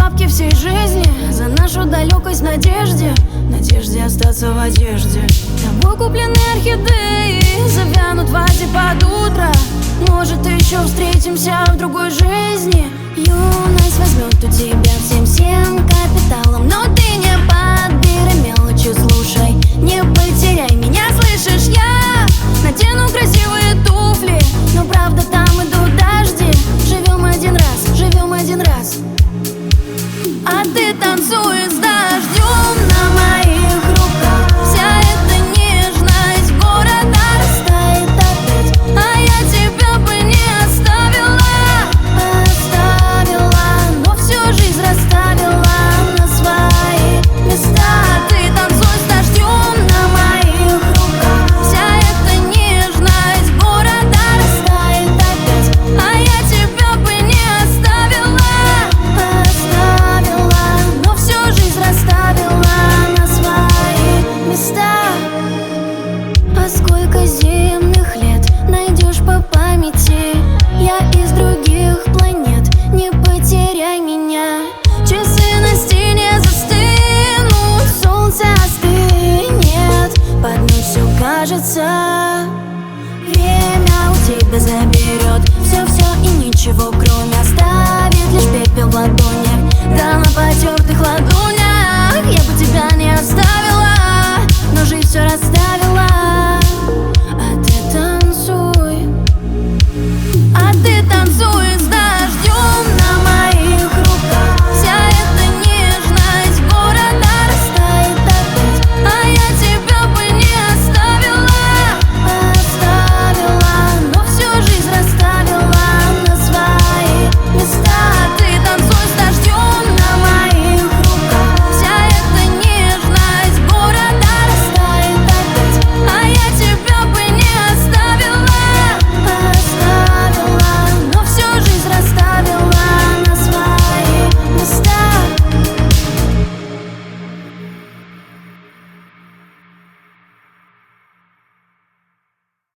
бабки всей жизни за нашу далекость в надежде остаться в одежде. Тобой куплены орхидеи завянут в вазе под утро. Может, еще встретимся в другой жизни. Юность возьмет у тебя всем капиталом, но ты не подбирай мелочи, слушай. Не потеряй меня, слышишь? Я надену красивые туфли, но правда там идут дожди. Живем один раз, а ты танцуешь с дождем на моих руках. Вся эта нежность города растает опять, а я тебя бы не оставила, но всю жизнь расставила на свои места. Ты танцуй с дождем на моих руках. Вся эта нежность города растает опять, а я тебя бы не оставила, но всю жизнь расставила на свои места. А сколько земных лет найдешь по памяти? Я из других планет, не потеряй меня. Часы на стене застынут, солнце остынет, под ночь все кажется, время у тебя заберет все и ничего кроме оставит лишь пепел в ладонях, да на потертых ладонях. Я бы тебя не оставила, но жизнь все расставит.